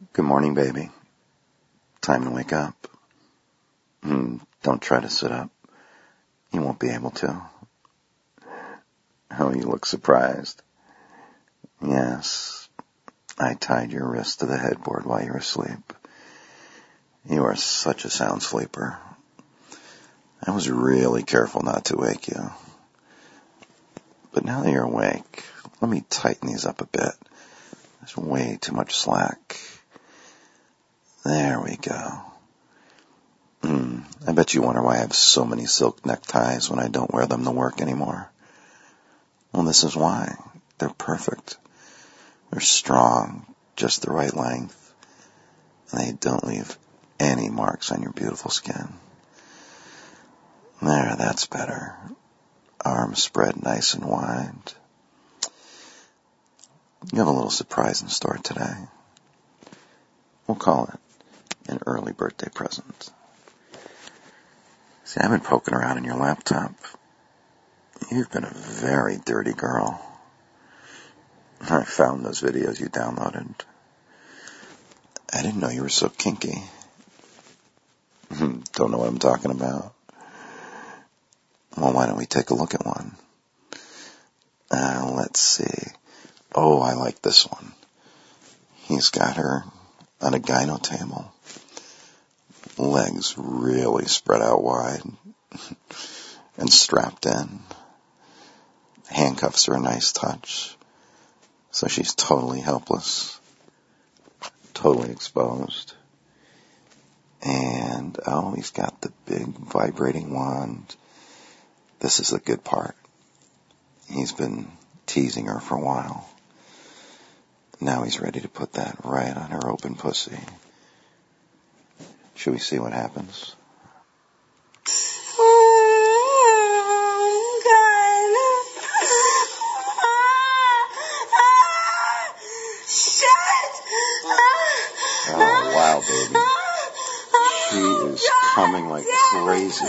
Good morning, baby. Time to wake up. Don't try to sit up. You won't be able to. Oh, you look surprised. Yes, I tied your wrist to the headboard while you were asleep. You are such a sound sleeper. I was really careful not to wake you. But now that you're awake, let me tighten these up a bit. There's way too much slack. There we go. I bet you wonder why I have so many silk neckties when I don't wear them to work anymore. Well, this is why. They're perfect. They're strong, just the right length, and they don't leave any marks on your beautiful skin. There, that's better. Arms spread nice and wide. You have a little surprise in store today. We'll call it an early birthday present. See, I've been poking around in your laptop. You've been a very dirty girl. I found those videos you downloaded. I didn't know you were so kinky. Don't know what I'm talking about. Well, why don't we take a look at one? Let's see. Oh, I like this one. He's got her on a gyno table. Legs really spread out wide and strapped in. Handcuffs are a nice touch. So she's totally helpless, totally exposed. And, oh, he's got the big vibrating wand. This is the good part. He's been teasing her for a while. Now he's ready to put that right on her open pussy. Should we see what happens? Oh, wow, baby. She is coming like crazy.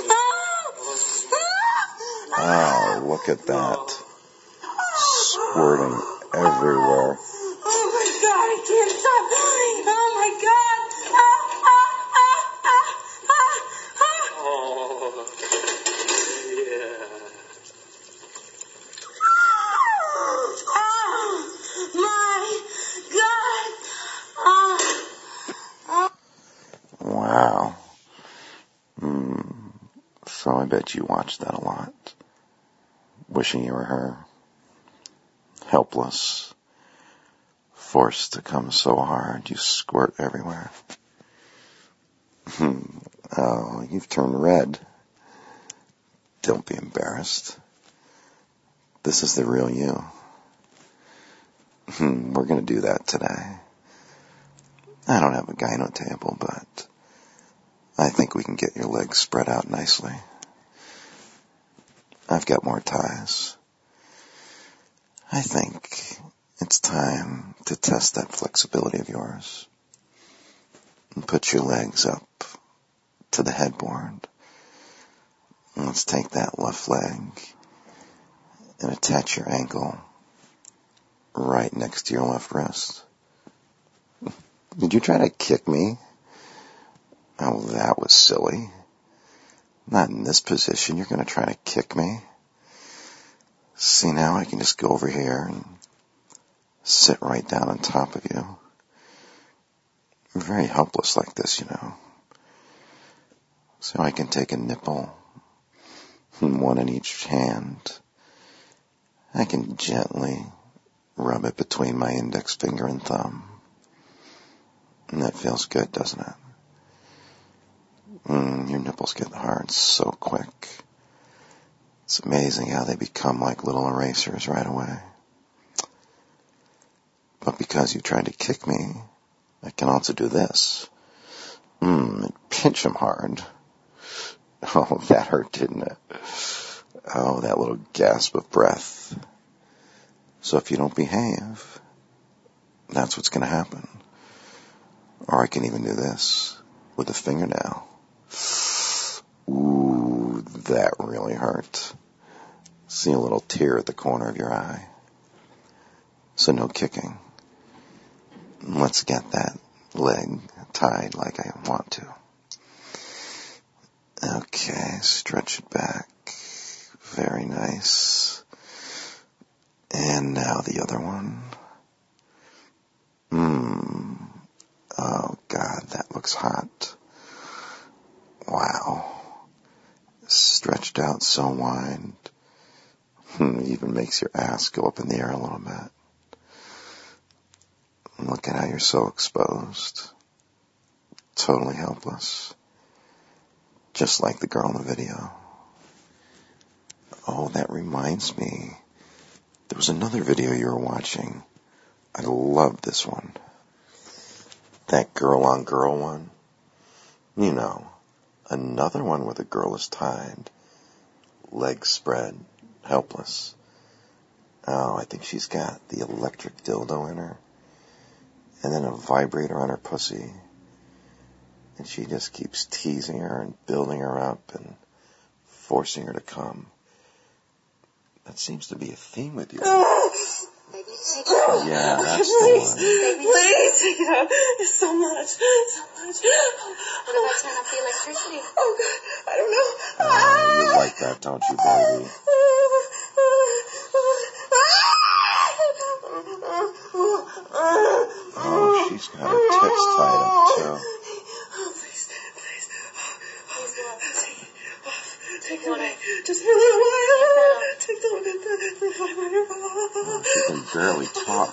Oh, look at that. Squirting everywhere. Oh my God, I can't stop. Oh my God. Oh, yeah. Oh my God. Wow. So I bet you watched that a lot. Wishing you were her. Helpless. Forced to come so hard you squirt everywhere. Oh, you've turned red. Don't be embarrassed. This is the real you. We're going to do that today. I don't have a gyno table, but I think we can get your legs spread out nicely. I've got more ties. I think it's time to test that flexibility of yours. And put your legs up to the headboard. And let's take that left leg and attach your ankle right next to your left wrist. Did you try to kick me? Oh, that was silly. Not in this position. You're going to try to kick me. See, now I can just go over here and sit right down on top of you. I'm very helpless like this, you know. So I can take a nipple, one in each hand. I can gently rub it between my index finger and thumb. And that feels good, doesn't it? Your nipples get hard so quick. It's amazing how they become like little erasers right away. But because you tried to kick me, I can also do this. And pinch them hard. Oh, that hurt, didn't it? Oh, that little gasp of breath. So if you don't behave, that's what's going to happen. Or I can even do this with a fingernail. Ooh, that really hurt. See a little tear at the corner of your eye. So no kicking. Let's get that leg tied like I want to. Okay, stretch it back. Very nice. And now the other one. Oh God, that looks hot. Wow. Stretched out so wide. Even makes your ass go up in the air a little bit. Look at how you're so exposed. Totally helpless. Just like the girl in the video. Oh, that reminds me. There was another video you were watching. I love this one. That girl on girl one. You know, another one where the girl is tied, legs spread, helpless. Oh, I think she's got the electric dildo in her, and then a vibrator on her pussy, and she just keeps teasing her and building her up and forcing her to come. That seems to be a theme with you. Yeah, that's the one. Please take it out. It's so much. So much. What about turn off the electricity? Oh, God. I don't know. You like that, don't you, baby? Oh, she's got her tits tied up, too. Oh, please. Oh, God. Take it away. Just move it away. Take the vibrator. Oh, she can barely talk.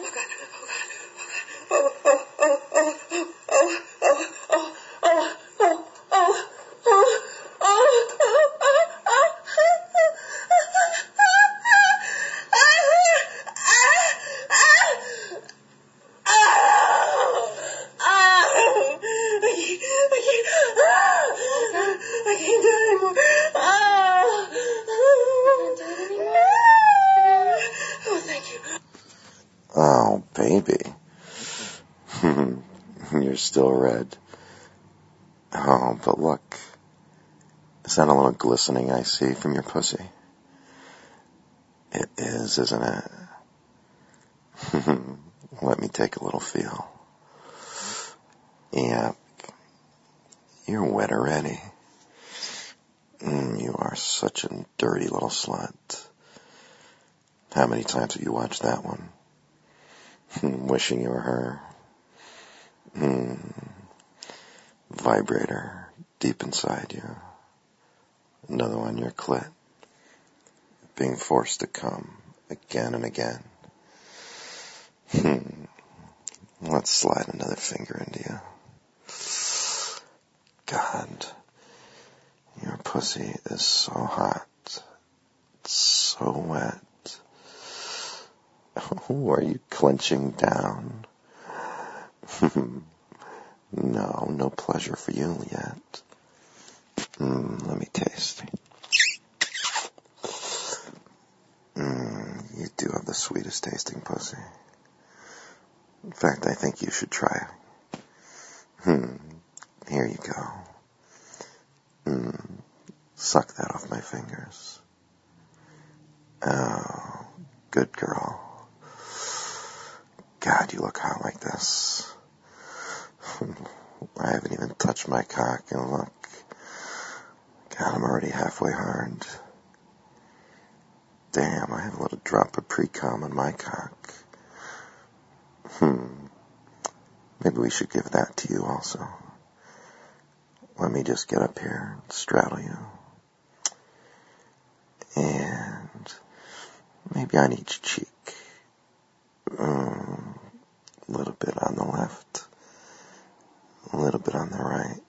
I can't do it anymore. Oh, thank you. Oh, baby. You're still red. Oh, but look. Is that a little glistening I see from your pussy? It is, isn't it? Let me take a little feel. Yeah. You're wet already. You are such a dirty little slut. How many times have you watched that one? Wishing you were her. Vibrator deep inside you. Another one, your clit. Being forced to come again and again. Let's slide another finger into you. God, your pussy is so hot. It's so wet. Oh, are you clenching down? No pleasure for you yet. Let me taste. You do have the sweetest tasting pussy. In fact, I think you should try. Here you go. Suck that off my fingers. Oh, good girl. God, you look hot like this. I haven't even touched my cock, and look. God, I'm already halfway hard. Damn, I have a little drop of pre-cum on my cock. Maybe we should give that to you also. Let me just get up here and straddle you. And maybe on each cheek. A little bit on the left. A little bit on the right.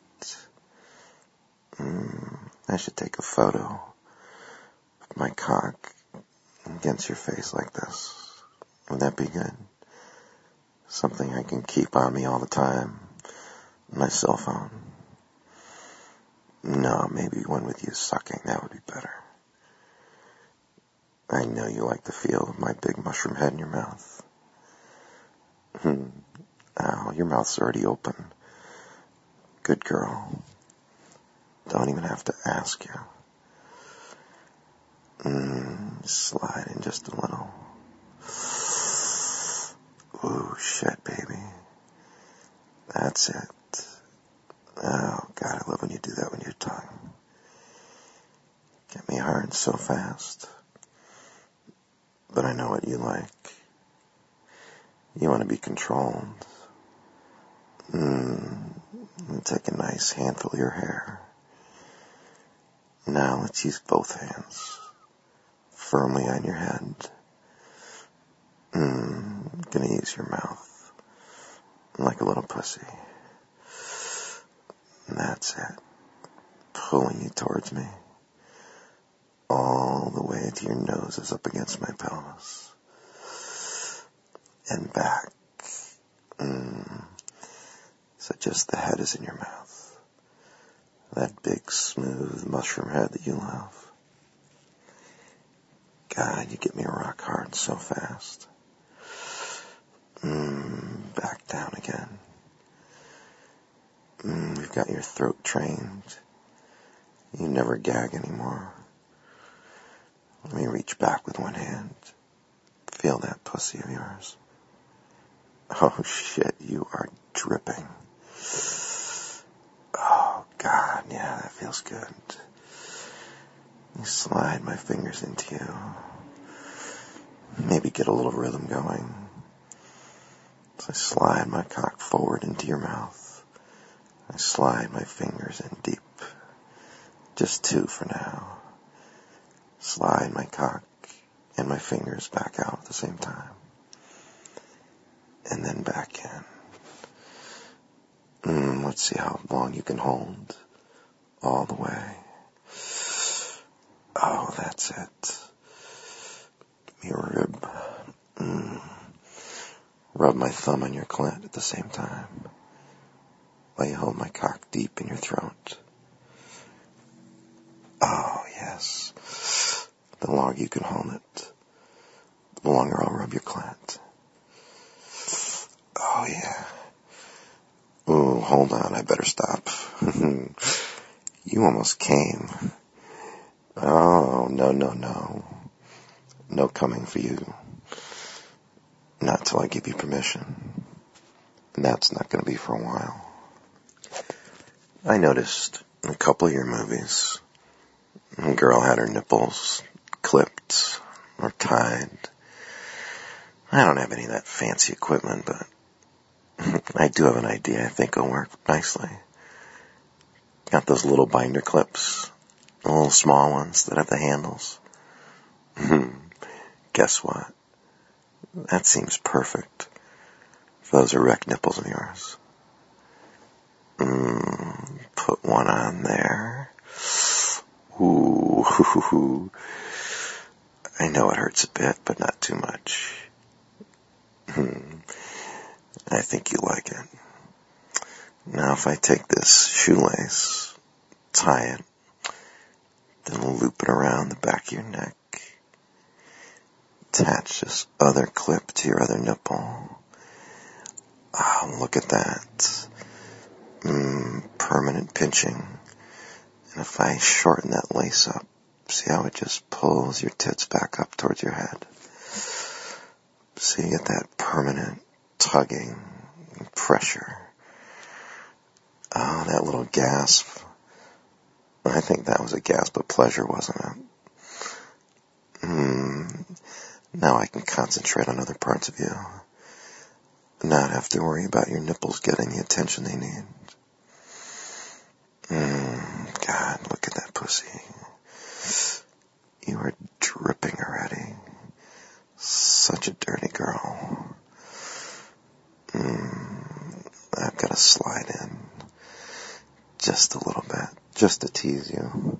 I should take a photo of my cock against your face like this. Would that be good? Something I can keep on me all the time. My cell phone. No, maybe one with you sucking. That would be better. I know you like the feel of my big mushroom head in your mouth. Oh, your mouth's already open. Good girl. Don't even have to ask you. Slide in just a little. Ooh, shit, baby. That's it. Oh, God, I love when you do that with your tongue. Get me hard so fast. But I know what you like. You want to be controlled. Take a nice handful of your hair. Now let's use both hands firmly on your head. Gonna use your mouth like a little pussy. And that's it. Pulling you towards me. All the way to your nose is up against my pelvis. And back. So just the head is in your mouth. That big, smooth mushroom head that you love. God, you get me rock hard so fast. Back down again. We've got your throat trained. You never gag anymore. Let me reach back with one hand. Feel that pussy of yours. Oh shit, you are dripping. Oh God, yeah, that feels good. You slide my fingers into you. Maybe get a little rhythm going. So I slide my cock forward into your mouth. I slide my fingers in deep. Just 2 for now. Slide my cock and my fingers back out at the same time. And then back in. Let's see how long you can hold. All the way. Oh, that's it. Give me a rib. Rub my thumb on your clit at the same time. While you hold my cock deep in your throat. Oh, yes. The longer you can hold it, the longer I'll rub your clit. Oh, yeah. Ooh, hold on, I better stop. You almost came. Oh, no. No coming for you. Not till I give you permission. And that's not going to be for a while. I noticed in a couple of your movies, a girl had her nipples clipped or tied. I don't have any of that fancy equipment, but I do have an idea I think will work nicely. Got those little binder clips, the little small ones that have the handles. Guess what? That seems perfect for those erect nipples of yours. Put one on there. Ooh. I know it hurts a bit, but not too much. I think you like it. Now if I take this shoelace, tie it, then loop it around the back of your neck, attach this other clip to your other nipple. Oh, look at that. Permanent pinching. And if I shorten that lace up, see how it just pulls your tits back up towards your head. So you get that permanent tugging and pressure. Oh, that little gasp. I think that was a gasp of pleasure, wasn't it? Now I can concentrate on other parts of you. Not have to worry about your nipples getting the attention they need. God, look at that pussy. You are dripping already. Such a dirty girl. I've got to slide in just a little bit, just to tease you.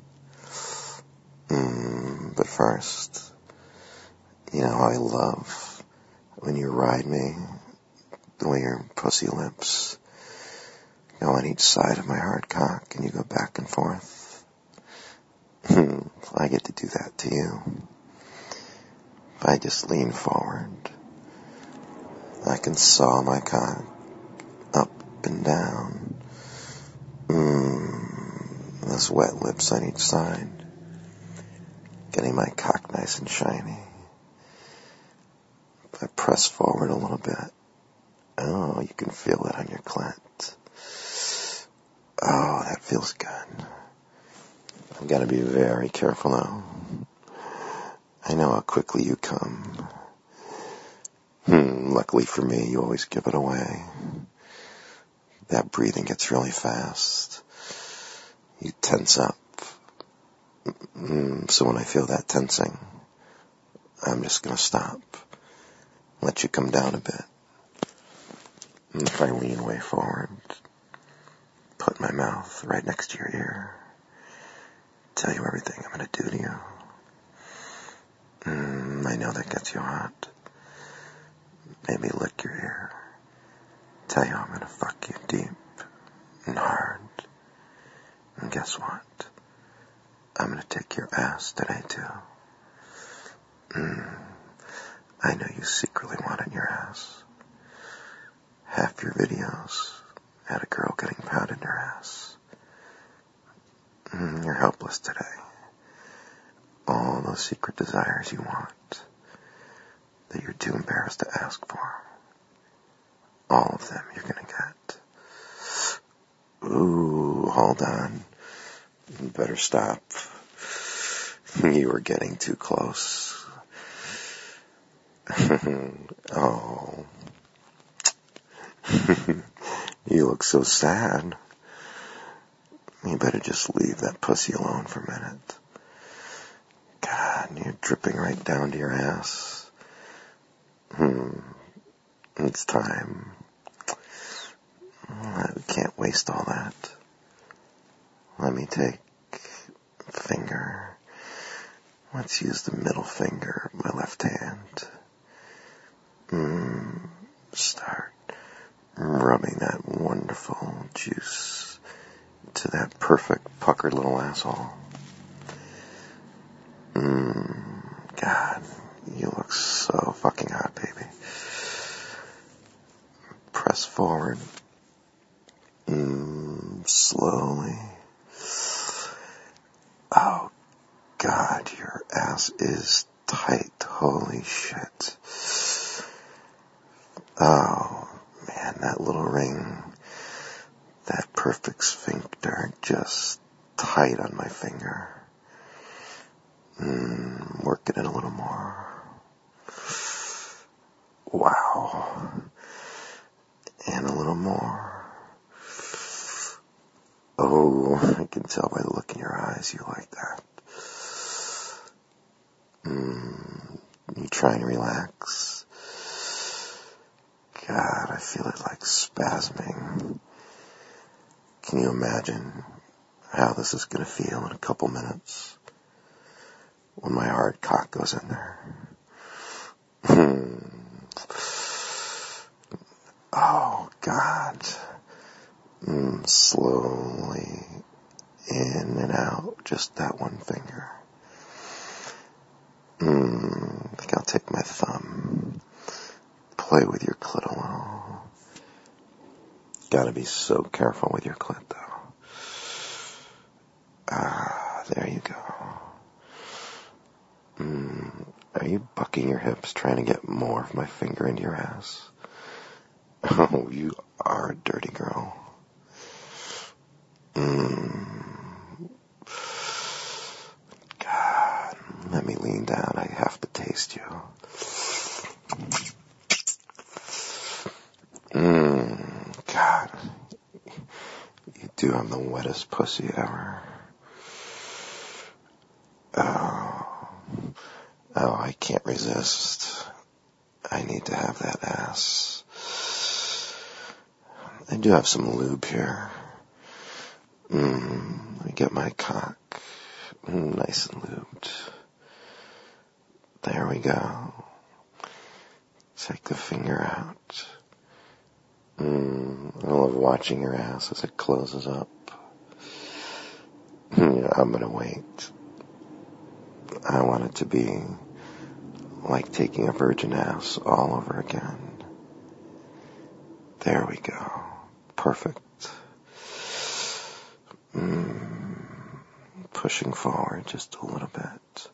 But first, you know how I love when you ride me, the way your pussy lips go on each side of my hard cock and you go back and forth. I get to do that to you. If I just lean forward, I can saw my cock up and down. Those wet lips on each side, getting my cock nice and shiny. If I press forward a little bit, Oh, you can feel it on your clit. Oh, that feels good. I've got to be very careful though. I know how quickly you come. Luckily for me, you always give it away. That breathing gets really fast. You tense up. So when I feel that tensing, I'm just going to stop. Let you come down a bit. And if I lean way forward, put my mouth right next to your ear, tell you everything I'm going to do to you. I know that gets you hot. Maybe lick your ear. Tell you I'm going to fuck you deep and hard. And guess what? I'm going to take your ass today too. I know you secretly wanted your ass. Half your videos had a girl getting pounded in your ass. You're helpless today. All those secret desires you want that you're too embarrassed to ask for. All of them you're gonna get. Ooh, hold on. You better stop. You were getting too close. Oh. You look so sad. You better just leave that pussy alone for a minute. God, you're dripping right down to your ass. It's time. We can't waste all that. Let me take a finger. Let's use the middle finger of my left hand. Start rubbing that wonderful juice to that perfect puckered little asshole. God, you look so fucking hot, baby. Press forward. Slowly. Oh, God, your ass is tight. Holy shit. Oh, man, that little ring, that perfect sphincter, just tight on my finger. Working it a little more. Wow. And a little more. Oh, I can tell by the look in your eyes you like that. You try and relax. God, I feel it like spasming. Can you imagine how this is going to feel in a couple minutes when my hard cock goes in there? Oh, God. Slowly in and out, just that one finger. I think I'll take my thumb, play with your clit a little. Gotta be so careful with your clit, though. There you go. Are you bucking your hips trying to get more of my finger into your ass? Oh, you are a dirty girl. God, let me lean down. I have to taste you. God, you do have the wettest pussy ever. Oh, I can't resist. I need to have that ass. I do have some lube here. Let me get my cock nice and lubed. There we go. Take the finger out. I love watching your ass as it closes up. I'm gonna wait. I want it to be like taking a virgin ass all over again. There we go. Perfect. Pushing forward just a little bit.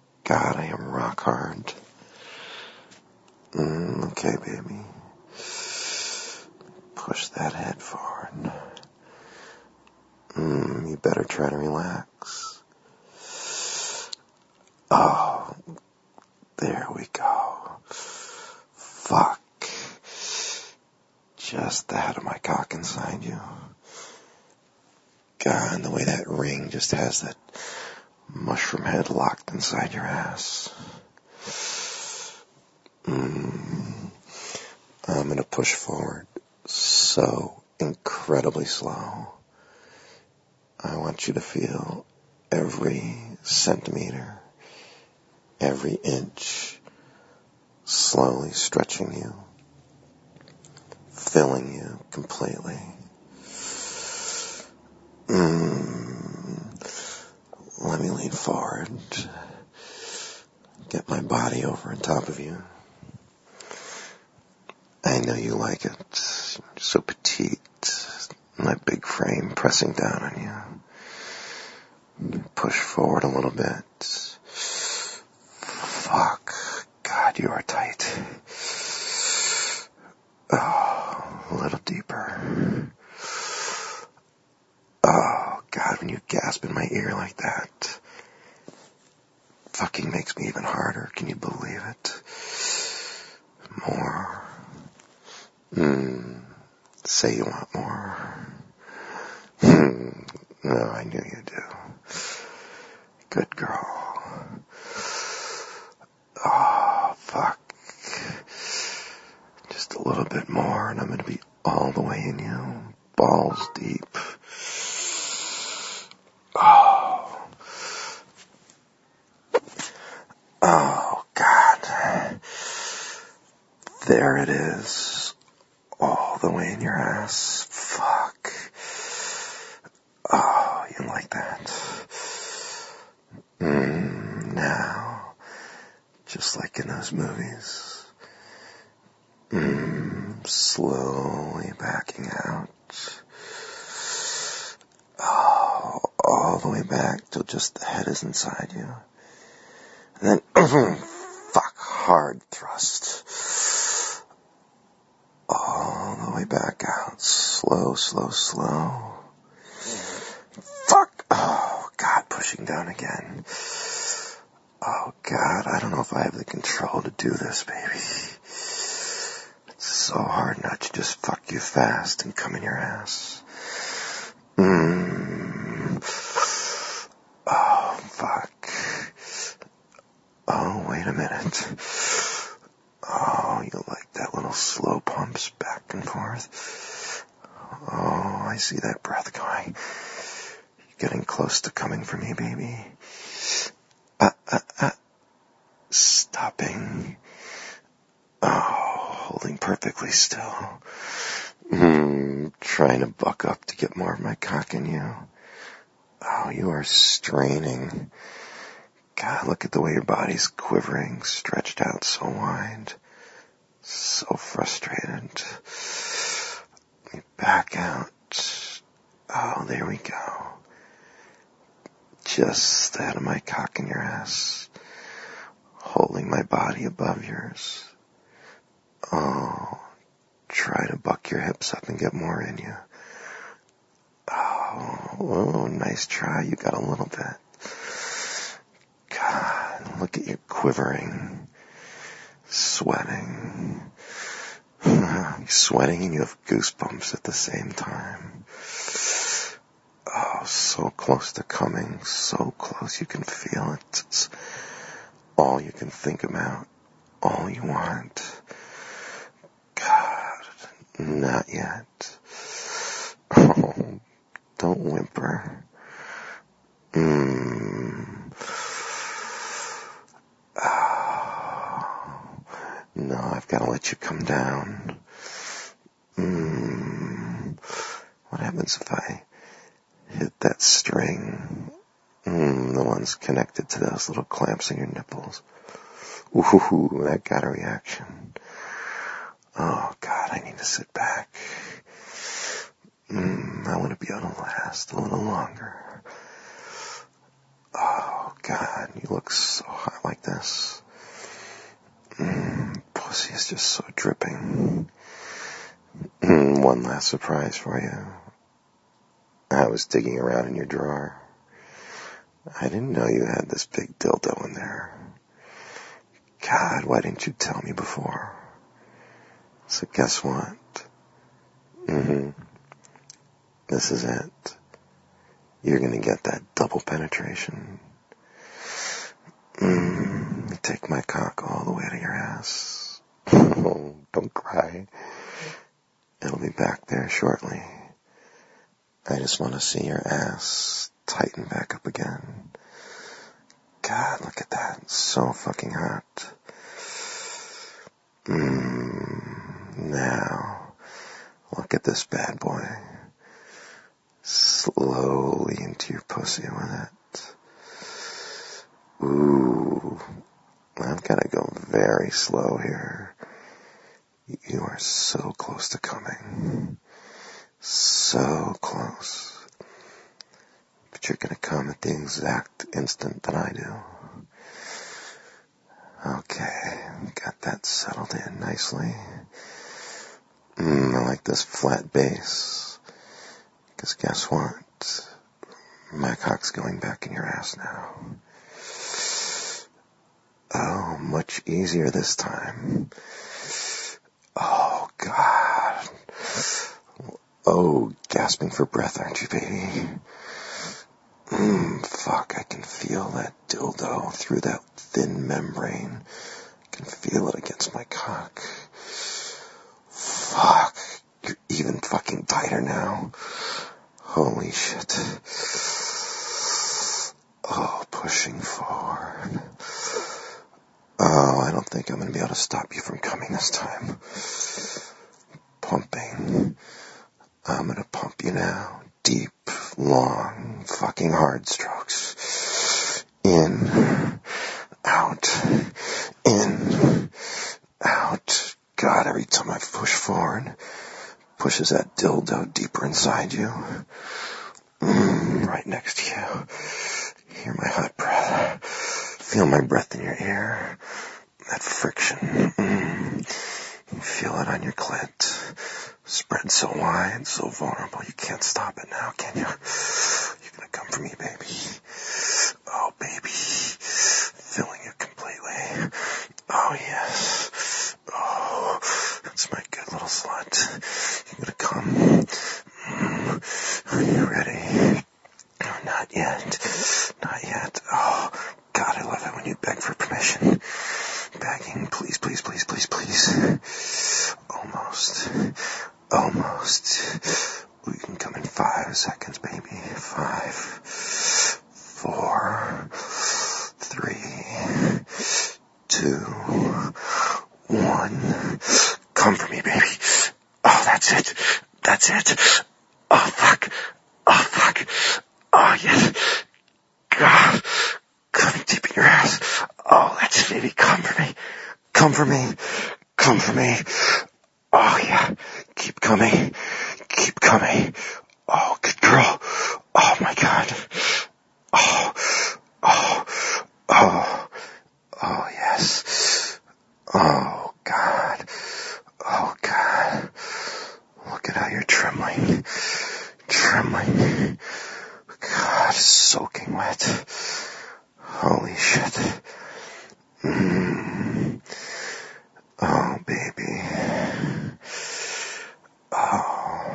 God, I am rock hard. Okay, baby. push that head forward. You better try to relax. Oh, there we go. Fuck. Just the head of my cock inside you. God, and the way that ring just has that mushroom head locked inside your ass. I'm gonna push forward so incredibly slow. I want you to feel every centimeter, every inch slowly stretching you, filling you completely. Let me lean forward, get my body over on top of you. I know you like it. You're so petite, my big frame pressing down on you. Push forward a little bit. Fuck. God, you are tight. Oh, a little deeper. Oh, God, when you gasp in my ear like that, fucking makes me even harder. Can you believe it? More. Say you want more. No, I knew you do. Good girl. Oh, fuck. Just a little bit more and I'm gonna be all the way in you. Balls deep. Oh, God. There it is. All the way in your ass. Fuck. Oh, you like that? Now, just like in those movies. Slowly backing out. Oh, all the way back till just the head is inside you. And then, fuck, hard thrust. All the way back out. Slow, slow, slow. Fuck. Oh, God, pushing down again. Oh, God, I don't know if I have the control to do this, baby. It's so hard not to just fuck you fast and come in your ass. Oh, fuck. Oh, wait a minute. Oh, you like that little slow pumps back and forth? Oh, I see that breath going. You're getting close to coming for me, baby. Stopping. Oh, holding perfectly still. Trying to buck up to get more of my cock in you. Oh, you are straining. God, look at the way your body's quivering, stretched out so wide. So frustrated. Let me back out. Oh, there we go. Just the head of my cock in your ass. Holding my body above yours. Oh, try to buck your hips up and get more in you. Oh, nice try. You got a little bit. God, look at you quivering, sweating. You're sweating and you have goosebumps at the same time. Oh, so close to coming, so close you can feel it. It's all you can think about, all you want. God, not yet. Oh, don't whimper. No, I've got to let you come down. What happens if I hit that string? The one's connected to those little clamps in your nipples. Ooh, that got a reaction. Oh, God, I need to sit back. I want to be able to last a little longer. Oh, God, you look so hot like this. Pussy is just so dripping. One last surprise for you. I was digging around in your drawer. I didn't know you had this big dildo in there. God, why didn't you tell me before? So guess what? This is it. You're gonna get that double penetration. Take my cock all the way to your ass. Oh, don't cry. It'll be back there shortly. I just want to see your ass tighten back up again. God, look at that. It's so fucking hot. Now, look at this bad boy. Slowly into your pussy with it. Ooh, I've got to go very slow here. You are so close to coming. So close. But you're gonna come at the exact instant that I do. Okay, got that settled in nicely. I like this flat base. Because guess what? My cock's going back in your ass now. Oh, much easier this time. Oh, God. Oh, gasping for breath, aren't you, baby? Fuck, I can feel that dildo through that thin membrane. I can feel it against my cock. Fuck, you're even fucking tighter now. Holy shit. Oh, pushing forward. Oh, I don't think I'm going to be able to stop you from coming this time. Pumping. I'm going to pump you now. Deep, long, fucking hard strokes. In, out, in, out. God, every time I push forward, pushes that dildo deeper inside you. Right next to you. Hear my hot breath. Feel my breath in your ear. That friction. Feel it on your clit. Spread so wide, so vulnerable, you can't stop it now, can you? You're gonna come for me, baby. Oh, baby. Filling you completely. Oh, yes. Oh, that's my good little slut. You're gonna come. Are you ready? Oh, not yet. Not yet. Oh, God, I love it when you beg for permission. Begging, please, please, please, please, please. Almost. You can come in 5 seconds, baby. 5, 4, 3, 2, 1. Come for me, baby. Oh, that's it. That's it. Oh, fuck. Oh, fuck. Oh, yes. God. Coming deep in your ass. Oh, that's it, baby. Come for me. Come for me. Come for me. Oh, yeah. Keep coming. Keep coming. Oh, good girl. Oh, my God. Oh, yes. Oh, God. Oh, God. Look at how you're trembling. Trembling. God, soaking wet. Holy shit. Oh, baby. Oh.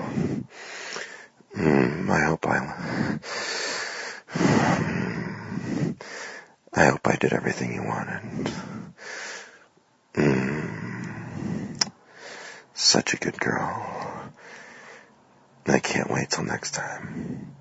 I hope I did everything you wanted. Such a good girl. I can't wait till next time.